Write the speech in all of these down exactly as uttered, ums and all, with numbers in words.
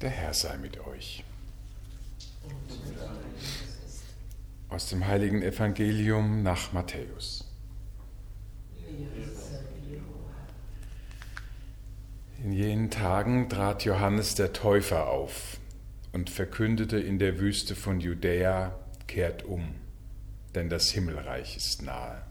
Der Herr sei mit euch. Aus dem heiligen Evangelium nach Matthäus. In jenen Tagen trat Johannes der Täufer auf und verkündete in der Wüste von Judäa: Kehrt um, denn das Himmelreich ist nahe.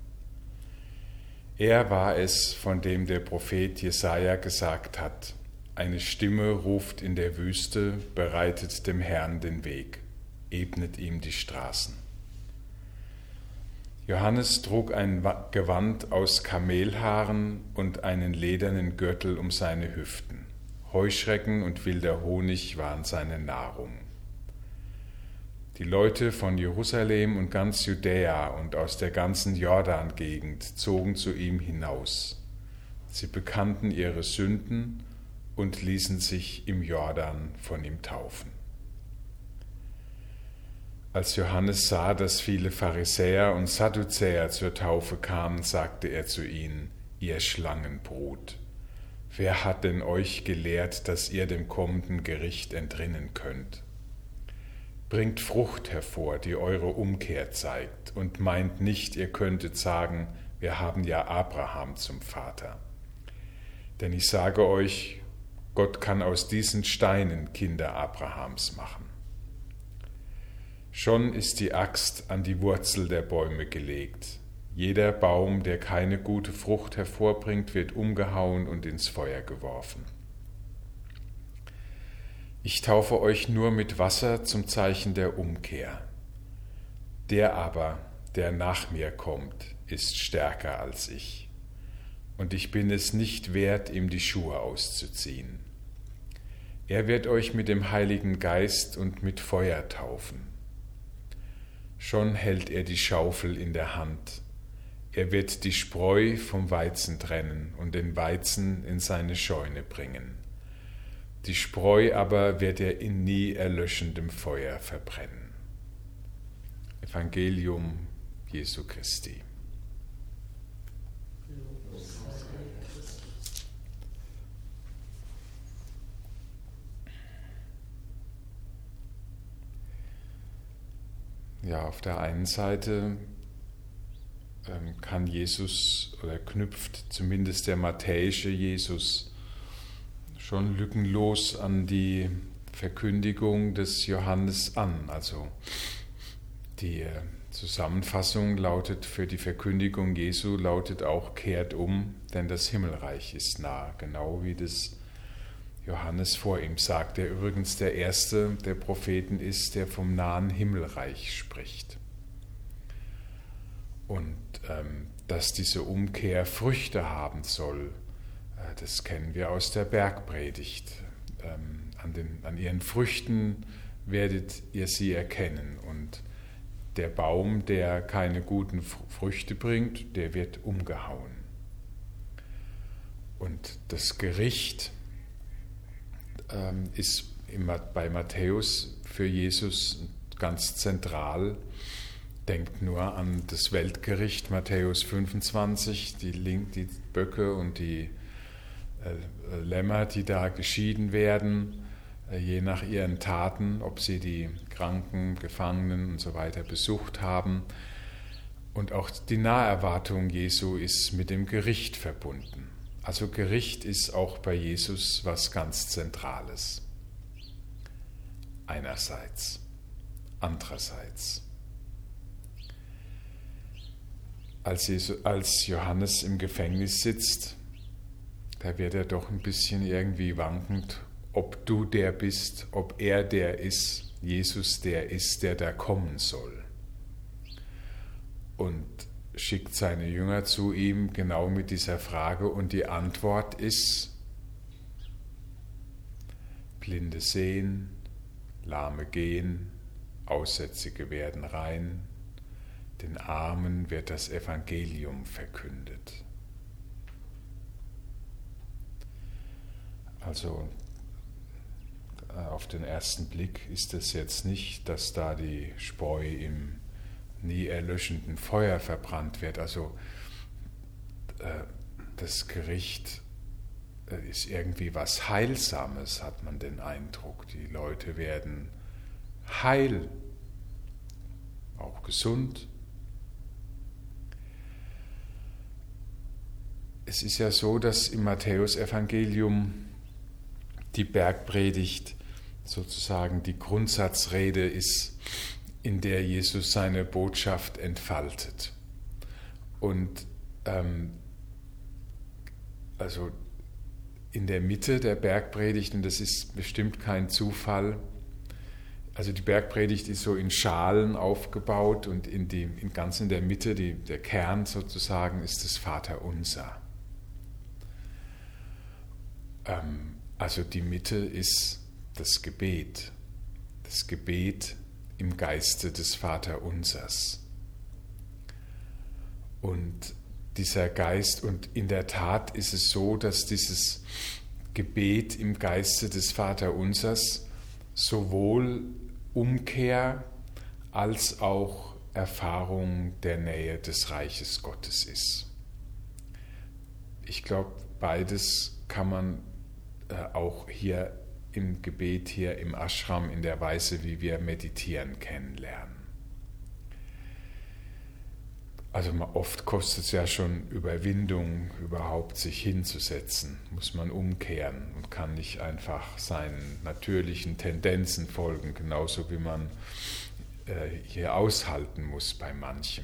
Er war es, von dem der Prophet Jesaja gesagt hat: Eine Stimme ruft in der Wüste, bereitet dem Herrn den Weg, ebnet ihm die Straßen. Johannes trug ein Gewand aus Kamelhaaren und einen ledernen Gürtel um seine Hüften. Heuschrecken und wilder Honig waren seine Nahrung. Die Leute von Jerusalem und ganz Judäa und aus der ganzen Jordan-Gegend zogen zu ihm hinaus. Sie bekannten ihre Sünden und ließen sich im Jordan von ihm taufen. Als Johannes sah, dass viele Pharisäer und Sadduzäer zur Taufe kamen, sagte er zu ihnen: Ihr Schlangenbrut, wer hat denn euch gelehrt, dass ihr dem kommenden Gericht entrinnen könnt? Bringt Frucht hervor, die eure Umkehr zeigt, und meint nicht, ihr könntet sagen: Wir haben ja Abraham zum Vater. Denn ich sage euch, Gott kann aus diesen Steinen Kinder Abrahams machen. Schon ist die Axt an die Wurzel der Bäume gelegt. Jeder Baum, der keine gute Frucht hervorbringt, wird umgehauen und ins Feuer geworfen. Ich taufe euch nur mit Wasser zum Zeichen der Umkehr. Der aber, der nach mir kommt, ist stärker als ich, und ich bin es nicht wert, ihm die Schuhe auszuziehen. Er wird euch mit dem Heiligen Geist und mit Feuer taufen. Schon hält er die Schaufel in der Hand. Er wird die Spreu vom Weizen trennen und den Weizen in seine Scheune bringen. Die Spreu aber wird er in nie erlöschendem Feuer verbrennen. Evangelium Jesu Christi. Ja, auf der einen Seite ähm, kann Jesus oder knüpft zumindest der matthäische Jesus schon lückenlos an die Verkündigung des Johannes an. Also die Zusammenfassung lautet für die Verkündigung Jesu lautet auch: Kehrt um, denn das Himmelreich ist nah, genau wie das Johannes vor ihm sagt, der übrigens der erste der Propheten ist, der vom nahen Himmelreich spricht. Und ähm, dass diese Umkehr Früchte haben soll, äh, das kennen wir aus der Bergpredigt. Ähm, an, den, an ihren Früchten werdet ihr sie erkennen. Und der Baum, der keine guten Früchte bringt, der wird umgehauen. Und das Gericht ist bei Matthäus für Jesus ganz zentral. Denkt nur an das Weltgericht, Matthäus fünfundzwanzig, die, die Böcke und die äh, Lämmer, die da geschieden werden, äh, je nach ihren Taten, ob sie die Kranken, Gefangenen und so weiter besucht haben. Und auch die Naherwartung Jesu ist mit dem Gericht verbunden. Also Gericht ist auch bei Jesus was ganz Zentrales. Einerseits, andererseits. Als, Jesus, als Johannes im Gefängnis sitzt, da wird er doch ein bisschen irgendwie wankend, ob du der bist, ob er der ist, Jesus der ist, der da kommen soll. Und schickt seine Jünger zu ihm genau mit dieser Frage, und die Antwort ist: Blinde sehen, Lahme gehen, Aussätzige werden rein, den Armen wird das Evangelium verkündet. Also auf den ersten Blick ist es jetzt nicht, dass da die Spreu im nie erlöschenden Feuer verbrannt wird. Also äh, das Gericht ist irgendwie was Heilsames, hat man den Eindruck. Die Leute werden heil, auch gesund. Es ist ja so, dass im Matthäusevangelium die Bergpredigt sozusagen die Grundsatzrede ist, in der Jesus seine Botschaft entfaltet. Und ähm, also in der Mitte der Bergpredigt, und das ist bestimmt kein Zufall, also die Bergpredigt ist so in Schalen aufgebaut und in, die, in ganz in der Mitte, die, der Kern sozusagen, ist das Vaterunser. Ähm, also die Mitte ist das Gebet, das Gebet im Geiste des Vaterunsers. Und dieser Geist, und in der Tat ist es so, dass dieses Gebet im Geiste des Vaterunsers sowohl Umkehr als auch Erfahrung der Nähe des Reiches Gottes ist. Ich glaube, beides kann man äh, auch hier im Gebet, hier im Ashram, in der Weise, wie wir meditieren, kennenlernen. Also oft kostet es ja schon Überwindung, überhaupt sich hinzusetzen. Muss man umkehren und kann nicht einfach seinen natürlichen Tendenzen folgen, genauso wie man äh, hier aushalten muss bei manchem.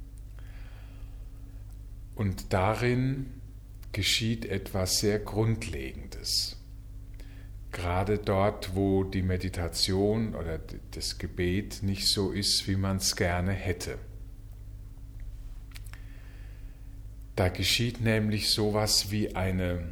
Und darin geschieht etwas sehr Grundlegendes. Gerade dort, wo die Meditation oder das Gebet nicht so ist, wie man es gerne hätte. Da geschieht nämlich sowas wie eine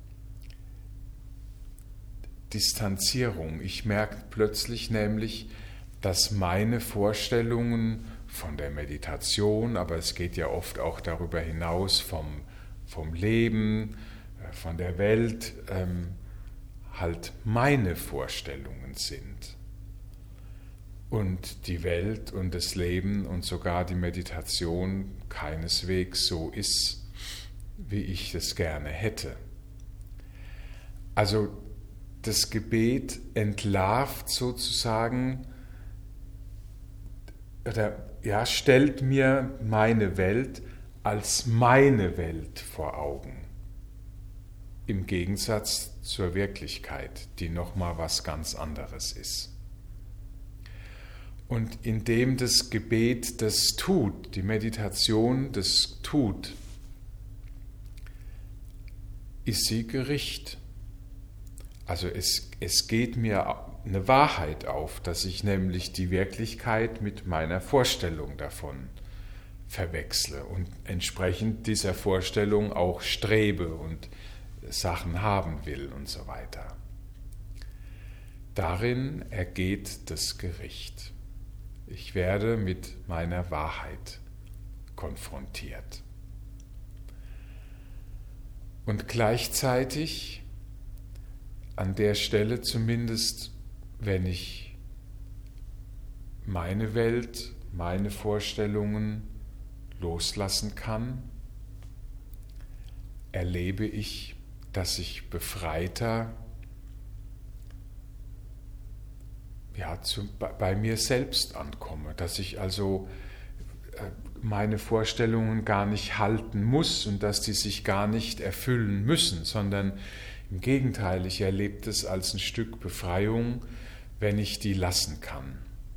Distanzierung. Ich merke plötzlich nämlich, dass meine Vorstellungen von der Meditation, aber es geht ja oft auch darüber hinaus vom, vom Leben, von der Welt, ähm, halt meine Vorstellungen sind. Und die Welt und das Leben und sogar die Meditation keineswegs so ist, wie ich es gerne hätte. Also das Gebet entlarvt sozusagen, oder ja, stellt mir meine Welt als meine Welt vor Augen. Im Gegensatz zur Wirklichkeit, die nochmal was ganz anderes ist. Und indem das Gebet das tut, die Meditation das tut, ist sie Gericht. Also es, es geht mir eine Wahrheit auf, dass ich nämlich die Wirklichkeit mit meiner Vorstellung davon verwechsle und entsprechend dieser Vorstellung auch strebe und Sachen haben will und so weiter. Darin ergeht das Gericht. Ich werde mit meiner Wahrheit konfrontiert. Und gleichzeitig, an der Stelle zumindest, wenn ich meine Welt, meine Vorstellungen loslassen kann, erlebe ich, dass ich befreiter ja, zu, bei mir selbst ankomme, dass ich also äh, meine Vorstellungen gar nicht halten muss und dass die sich gar nicht erfüllen müssen, sondern im Gegenteil, ich erlebe es als ein Stück Befreiung, wenn ich die lassen kann.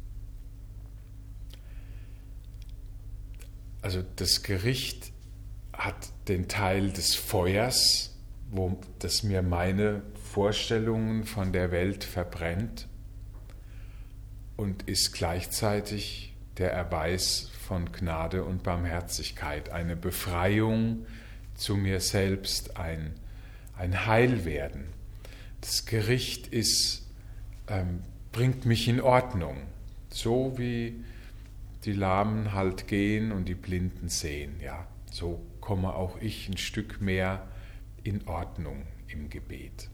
Also das Gericht hat den Teil des Feuers, wo das mir meine Vorstellungen von der Welt verbrennt, und ist gleichzeitig der Erweis von Gnade und Barmherzigkeit, eine Befreiung zu mir selbst, ein, ein Heilwerden. Das Gericht ist, ähm, bringt mich in Ordnung, so wie die Lahmen halt gehen und die Blinden sehen. Ja, so komme auch ich ein Stück mehr in Ordnung im Gebet.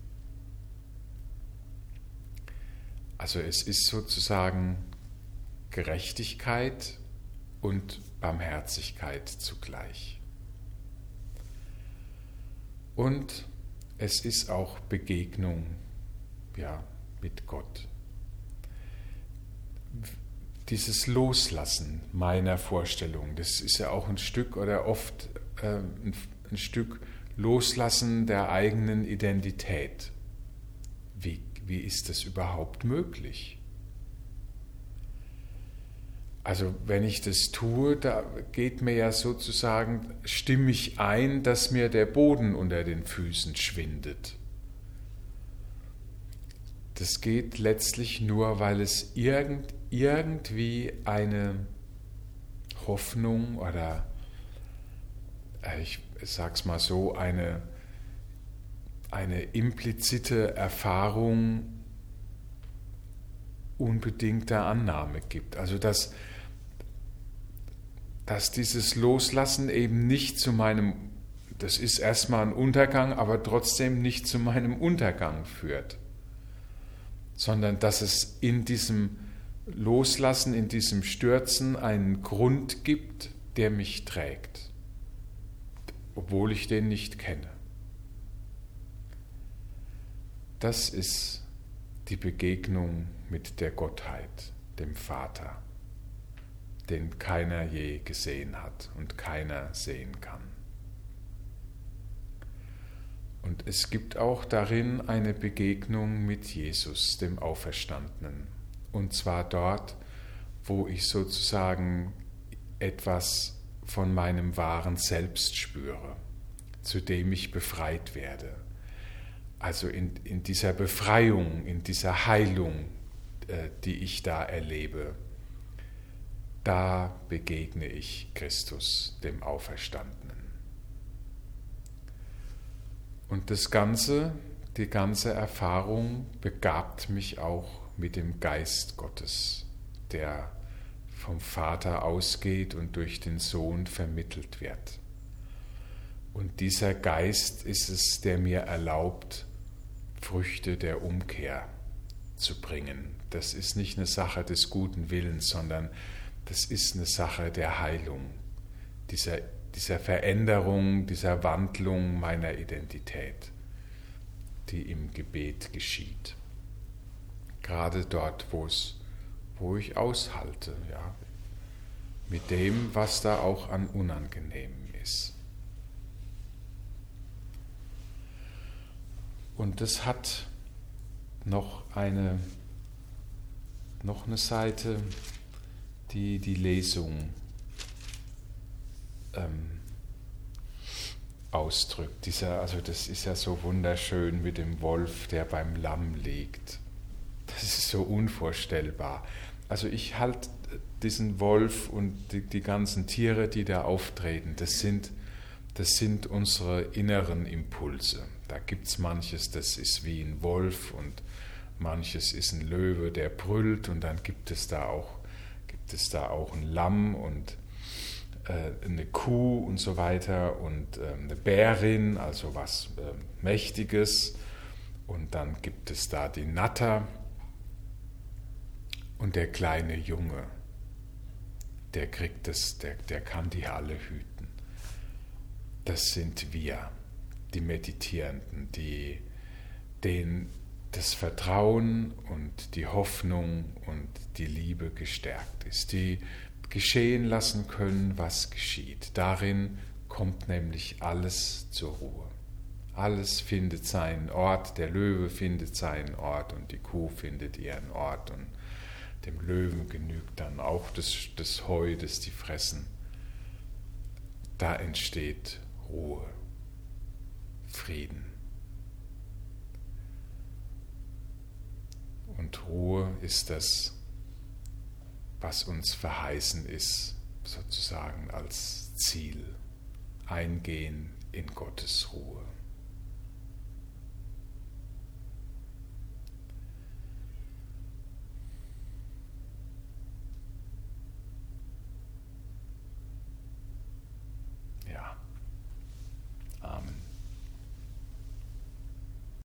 Also es ist sozusagen Gerechtigkeit und Barmherzigkeit zugleich. Und es ist auch Begegnung, ja, mit Gott. Dieses Loslassen meiner Vorstellung, das ist ja auch ein Stück oder oft äh, ein, ein Stück Loslassen der eigenen Identität. Wie, wie ist das überhaupt möglich? Also wenn ich das tue, da geht mir ja sozusagen stimmig ein, dass mir der Boden unter den Füßen schwindet. Das geht letztlich nur, weil es irgend, irgendwie eine Hoffnung oder, ich sag's mal so, eine, eine implizite Erfahrung unbedingter Annahme gibt. Also dass, dass dieses Loslassen eben nicht zu meinem, das ist erstmal ein Untergang, aber trotzdem nicht zu meinem Untergang führt, sondern dass es in diesem Loslassen, in diesem Stürzen einen Grund gibt, der mich trägt, obwohl ich den nicht kenne. Das ist die Begegnung mit der Gottheit, dem Vater, den keiner je gesehen hat und keiner sehen kann. Und es gibt auch darin eine Begegnung mit Jesus, dem Auferstandenen. Und zwar dort, wo ich sozusagen etwas von meinem wahren Selbst spüre, zu dem ich befreit werde. Also in, in dieser Befreiung, in dieser Heilung, äh, die ich da erlebe, da begegne ich Christus, dem Auferstandenen. Und das Ganze, die ganze Erfahrung begabt mich auch mit dem Geist Gottes, der vom Vater ausgeht und durch den Sohn vermittelt wird. Und dieser Geist ist es, der mir erlaubt, Früchte der Umkehr zu bringen. Das ist nicht eine Sache des guten Willens, sondern das ist eine Sache der Heilung, dieser, dieser Veränderung, dieser Wandlung meiner Identität, die im Gebet geschieht. Gerade dort, wo es, wo ich aushalte, ja, mit dem, was da auch an Unangenehmem ist. Und es hat noch eine, noch eine Seite, die die Lesung ähm, ausdrückt. Dieser, also das ist ja so wunderschön mit dem Wolf, der beim Lamm liegt. Das ist so unvorstellbar. Also ich halte diesen Wolf und die, die ganzen Tiere, die da auftreten, das sind, das sind unsere inneren Impulse. Da gibt es manches, das ist wie ein Wolf und manches ist ein Löwe, der brüllt, und dann gibt es da auch, gibt es da auch ein Lamm und äh, eine Kuh und so weiter und äh, eine Bärin, also was äh, Mächtiges, und dann gibt es da die Natter und der kleine Junge, der kriegt das, der, der kann die alle hüten. Das sind wir, die Meditierenden, die, denen das Vertrauen und die Hoffnung und die Liebe gestärkt ist, die geschehen lassen können, was geschieht. Darin kommt nämlich alles zur Ruhe. Alles findet seinen Ort, der Löwe findet seinen Ort und die Kuh findet ihren Ort, und dem Löwen genügt dann auch das, das Heu, das die fressen. Da entsteht Ruhe, Frieden. Und Ruhe ist das, was uns verheißen ist, sozusagen als Ziel. Eingehen in Gottes Ruhe.